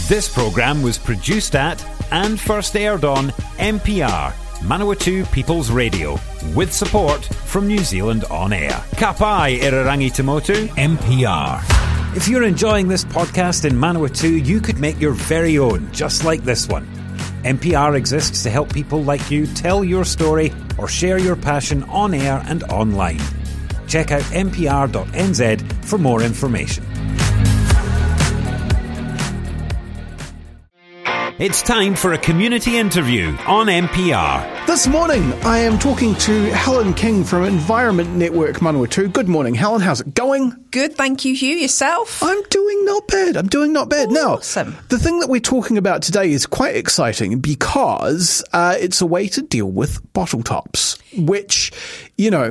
This programme was produced at and first aired on MPR, Manawatu People's Radio, with support from New Zealand On Air. Ka pai Irarangi Tamotu, MPR. If you're enjoying this podcast in Manawatu, you could make your very own, just like this one. MPR exists to help people like you tell your story or share your passion on air and online. Check out mpr.nz for more information. It's time for a community interview on MPR. This morning, I am talking to Helen King from Environment Network Manawatu. Good morning, Helen. How's it going? Good, thank you, Hugh. Yourself? I'm doing not bad. Awesome. Now, the thing that we're talking about today is quite exciting because it's a way to deal with bottle tops, which, you know,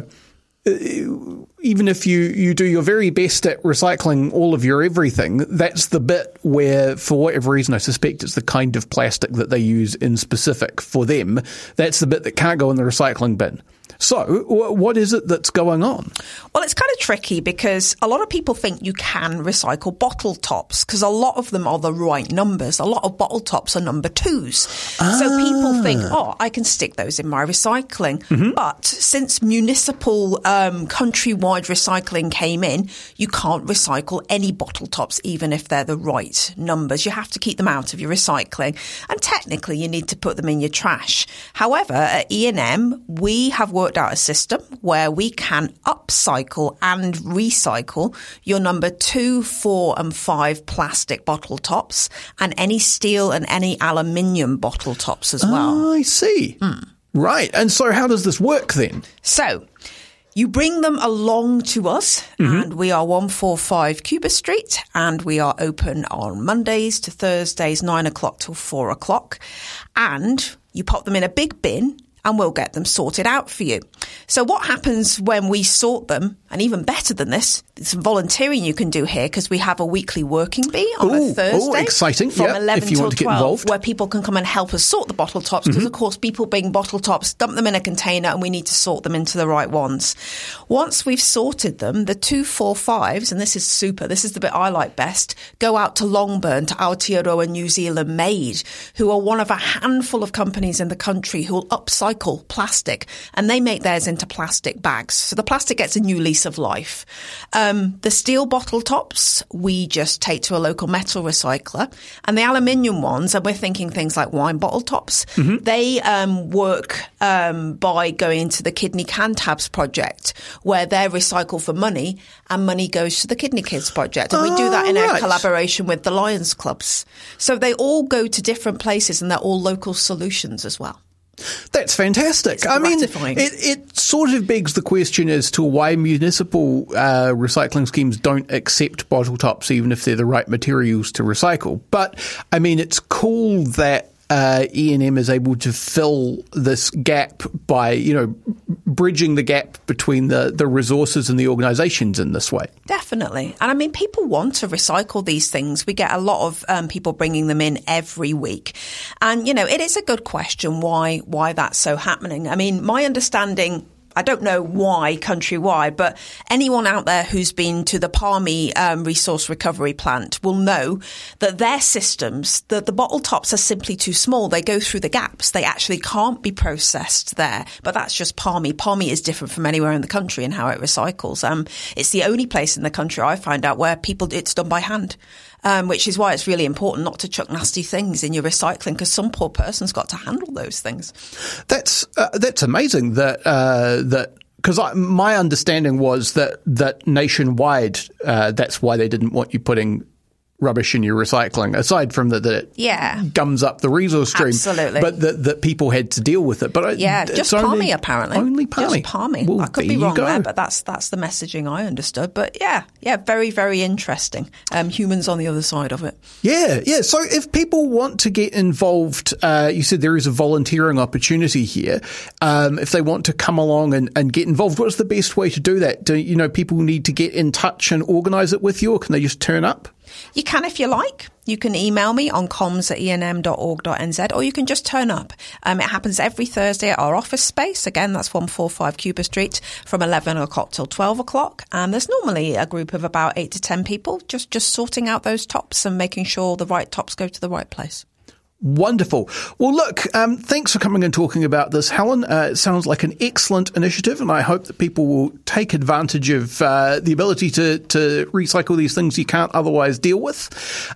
even if you do your very best at recycling all of your everything, that's the bit where, for whatever reason, I suspect it's the kind of plastic that they use in specific for them, that's the bit that can't go in the recycling bin. So, what is it that's going on? Well, it's kind of tricky because a lot of people think you can recycle bottle tops because a lot of them are the right numbers. A lot of bottle tops are number 2s. So people think, I can stick those in my recycling. Mm-hmm. But since municipal countrywide recycling came in, you can't recycle any bottle tops, even if they're the right numbers. You have to keep them out of your recycling. And technically, you need to put them in your trash. However, at E&M, we have worked out a system where we can upcycle and recycle your number 2, 4 and 5 plastic bottle tops and any steel and any aluminium bottle tops as well. I see. Right. And so how does this work then? So you bring them along to us, and we are 145 Cuba Street, and we are open on Mondays to Thursdays, 9 o'clock till 4 o'clock. And you pop them in a big bin, and we'll get them sorted out for you. So what happens when we sort them, and even better than this, there's some volunteering you can do here because we have a weekly working bee on a Thursday. Exciting. From 11 if you till want to 12, get involved. where people can come and help us sort the bottle tops because, of course, people bring bottle tops, dump them in a container, and we need to sort them into the right ones. Once we've sorted them, the 2, 4, 5s, and this is super, this is the bit I like best, go out to Longburn, to Aotearoa New Zealand Made, who are one of a handful of companies in the country who will upcycle plastic, and they make theirs into plastic bags. So the plastic gets a new lease of life. The steel bottle tops, we just take to a local metal recycler, and the aluminium ones, and we're thinking things like wine bottle tops, they work by going into the Kidney Can Tabs project, where they're recycled for money, and money goes to the Kidney Kids project. And we do that in a collaboration with the Lions Clubs. So they all go to different places, and they're all local solutions as well. That's fantastic. I mean, it sort of begs the question as to why municipal recycling schemes don't accept bottle tops, even if they're the right materials to recycle. But, I mean, it's cool that E&M is able to fill this gap by, you know, bridging the gap between the resources and the organisations in this way. Definitely. And I mean, people want to recycle these things. We get a lot of people bringing them in every week. And, you know, it is a good question why that's so happening. I mean, my understanding, I don't know why countrywide, but anyone out there who's been to the Palmy resource recovery plant will know that their systems, the bottle tops are simply too small. They go through the gaps. They actually can't be processed there. But that's just Palmy. Palmy is different from anywhere in the country in how it recycles. It's the only place in the country I find out where it's done by hand. Which is why it's really important not to chuck nasty things in your recycling, because some poor person's got to handle those things. That's amazing that because my understanding was that nationwide that's why they didn't want you putting rubbish in your recycling, aside from that it gums up the resource stream. Absolutely. But that people had to deal with it. But just Palmy, apparently. Only Palmy. Just Palmy. Well, I could be wrong there, but that's the messaging I understood. But yeah, very, very interesting. Humans on the other side of it. Yeah. So if people want to get involved, you said there is a volunteering opportunity here. If they want to come along and get involved, what's the best way to do that? Do people need to get in touch and organise it with you, or can they just turn up? You can if you like. You can email me on comms@enm.org.nz, or you can just turn up. It happens every Thursday at our office space. Again, that's 145 Cuba Street from 11 o'clock till 12 o'clock. And there's normally a group of about 8 to 10 people just sorting out those tops and making sure the right tops go to the right place. Wonderful. Well, look, thanks for coming and talking about this, Helen. It sounds like an excellent initiative, and I hope that people will take advantage of the ability to recycle these things you can't otherwise deal with.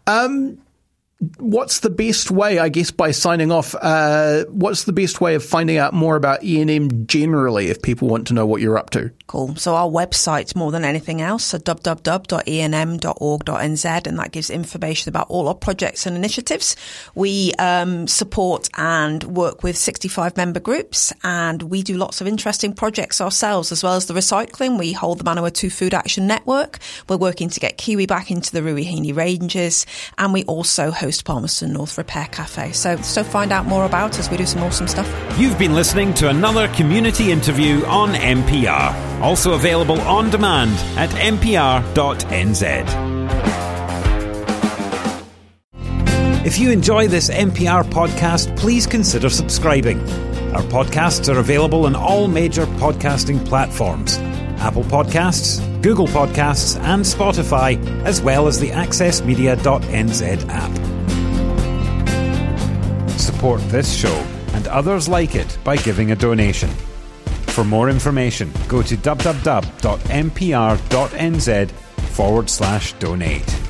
What's the best way, I guess, by signing off, what's the best way of finding out more about E&M generally if people want to know what you're up to? Cool. So our website, more than anything else, so www.enm.org.nz, and that gives information about all our projects and initiatives. We support and work with 65 member groups, and we do lots of interesting projects ourselves, as well as the recycling. We hold the Manawatu Food Action Network. We're working to get kiwi back into the Ruahine Ranges, and we also host Palmerston North Repair Cafe. So find out more about us. We do some awesome stuff. You've been listening to another community interview on MPR. Also available on demand at mpr.nz. If you enjoy this MPR podcast, please consider subscribing. Our podcasts are available on all major podcasting platforms: Apple Podcasts, Google Podcasts and Spotify, as well as the accessmedia.nz app. Support this show and others like it by giving a donation. For more information, go to www.mpr.nz/donate.